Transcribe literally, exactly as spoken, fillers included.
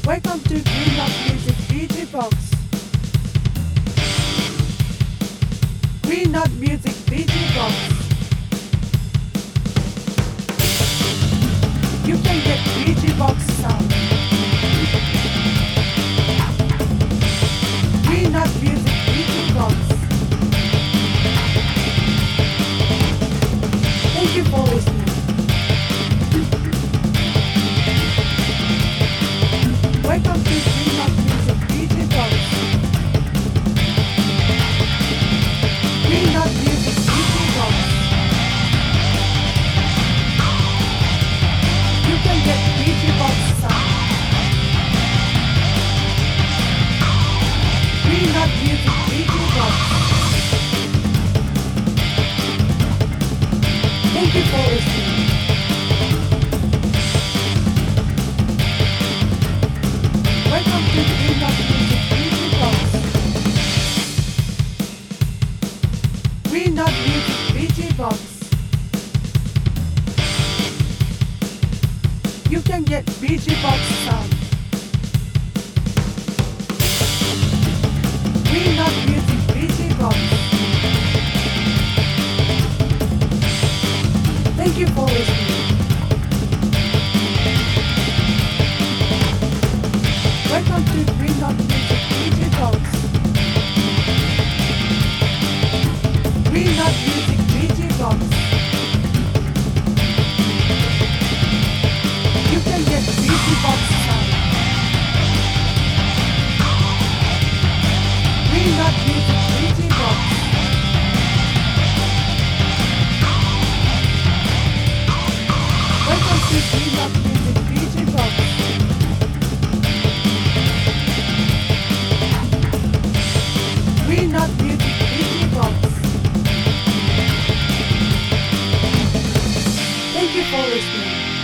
Welcome to Green Dot Music D J Box. Green Dot Music D J Box. You can get D J Box sound. Green Dot Music D J Box. Thank you for listening. Welcome to Green Dot Music D J Box. Green Dot Music D J Box. You can get D J Box sound. Green Dot Music D J Box. Thank you for listening. Welcome to Green Dot Music D J Box. Green Dot Music D J Box. You can get D J Box sound. Green Dot Music D J Box. Thank you for listening. Welcome to Green Dot Music D J Box. Green Dot Music D J Box. You can get D J Box sound. Green Dot Music D J Box. Welcome to Green Dot Music D J Box. Green Dot Music D J Box. Thank you for listening.